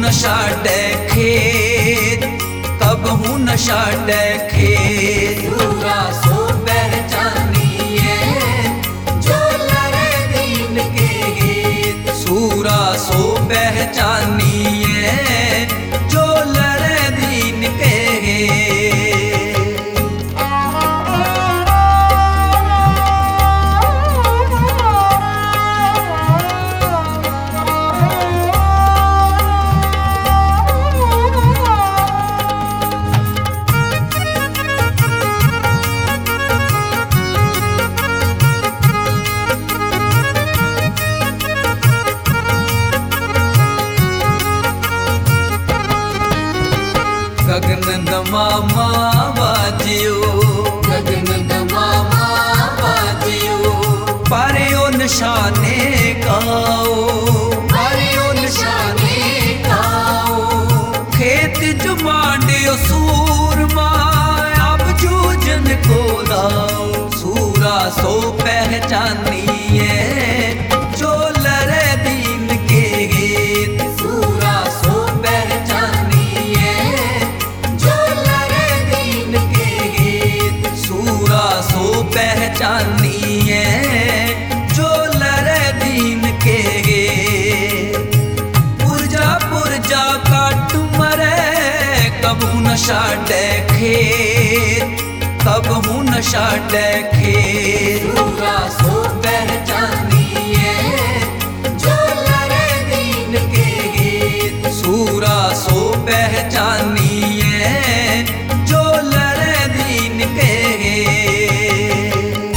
न छाड़े खेत, कबहू न छाड़े खेत। सूरा सो पहचानिए जो लरे दीन के गीत। सूरा सो पहचानिए जो लरे दीन के गीत। गगन दमामा बाजियो, गगन दमामा बाजियो। पारियो निशाने गाओ, पारियो निशाने गाओ। खेत जुमांडियो सूरमा अब जूझन को लाओ। सूरा सो पहचानिए जो लरे दीन के गीत। सूरा सो पहचानिए जो लरे दीन के गीत। सूरा सो पहचानिए जो लरे दीन के गीत। पुरजा पुरजा काट मरे कबहू न छाड़े खेत, कबहू न छाड़े खेत। सूरा सो पहचानिए जो लरे दीन के गीत। सूरा सो पहचानिए जो लरे दीन के गीत।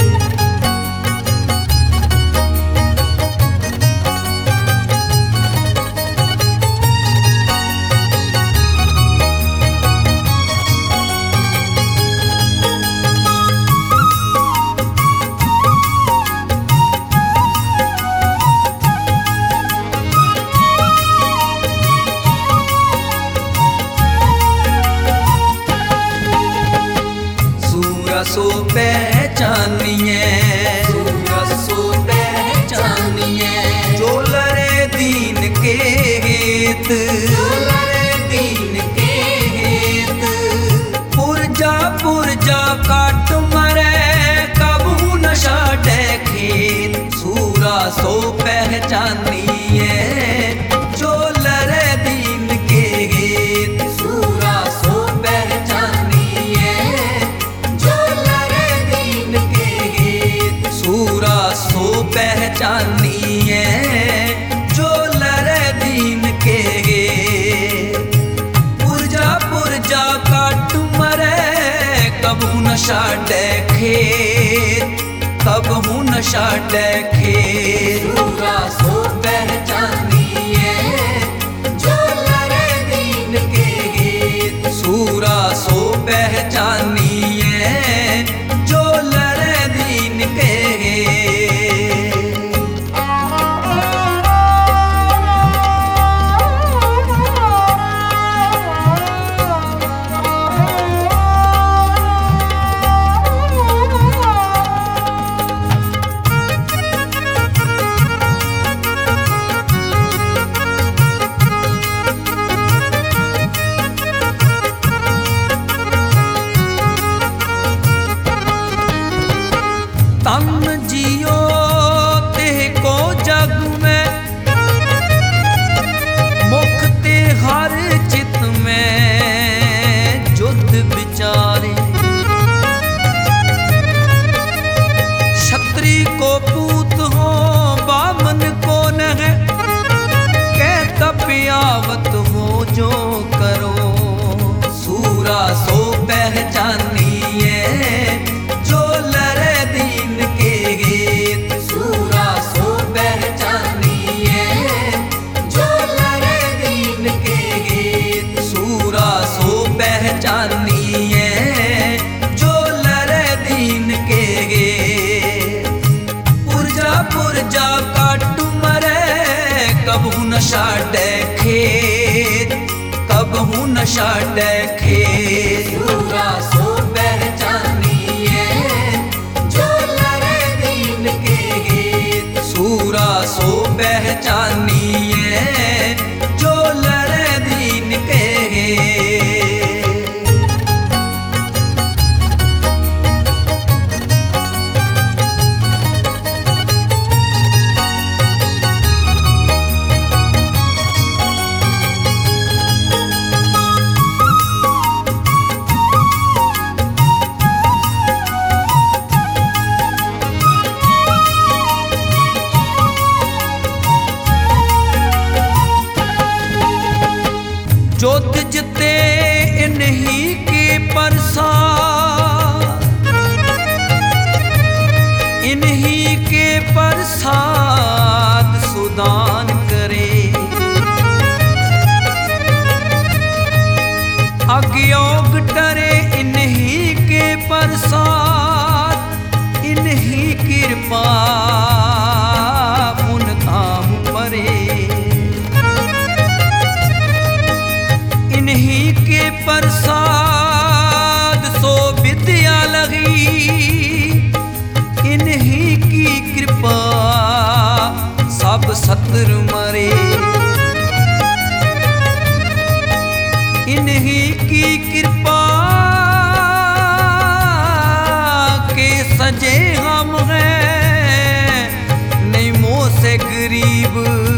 सूरा सो पहचानिए, सूरा सो पहचानिए जो लरे दीन के गीत। जो लरे दीन के गीत। पुरजा पुरजा काट मरे कबहू न छाड़े खेत। सूरा सो पहचानिए जो लरे दीन के गीत। सूरा सो पहचानिए जो लरे दीन के गीत। सूरा सो पहचानिए जो लरे दीन के गीत। पुरजा पुरजा काट मरे कबहू न छाड़े खेत, कबहू न छाड़े खेत। सूरा सो पहचानिए जो लरे दीन के गीत। सूरा सो पहचानिए जो लरे दीन के गीत। तन जियो ते को जग में, मुख ते हर चित में जुद विचारे। क्षत्रि को पूत हो बामन को नह, कह तपियावत हो जो करो। सूरा सो पहचानिए जो लरे दीन के गीत। सूरा सो पहचानिए जो लरे दीन के गीत। सूरा सो पहचानिए जो लरे दीन के गीत। पुरजा पुरजा काट मरे कबहू न छाड़े खेत, कबहू न छाड़े खेत। सूरा सो पहचानिए जो लरे दीन के गीत। सूरा सो पहचानिए जो लरे इन्हीं के प्रसाद सुदान करे। अज्ञोग टरे इन्हीं के प्रसाद, इन्हीं कृपा पुन धाम परे। इन्हीं के प्रसाद सो विद्या लगी, इन्हीं की कृपा सब सत्र मरे। इन्हीं की कृपा के सजे हम हैं, नहीं मोह से गरीब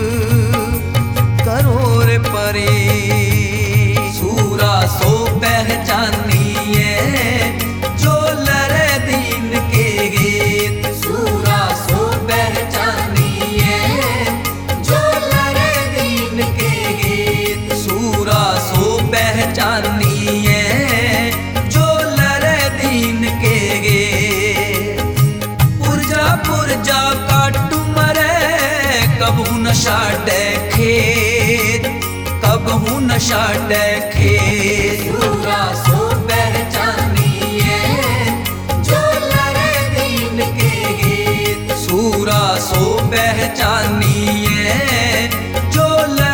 करोड़ परे। सूरा सो पहचानिए जो लरे दीन के गीत। सूरा सो पहचानिए जो लरे दीन के गीत। सूरा सो पहचानिए जो लरे दीन के गीत। पुरजा पुरजा काटू मरे कबहू न छाड़े खेत, कबहू न छाड़े खेत। सूरा सो पहचानिए जो लरे दीन के गीत। सूरा सो पहचानिए जो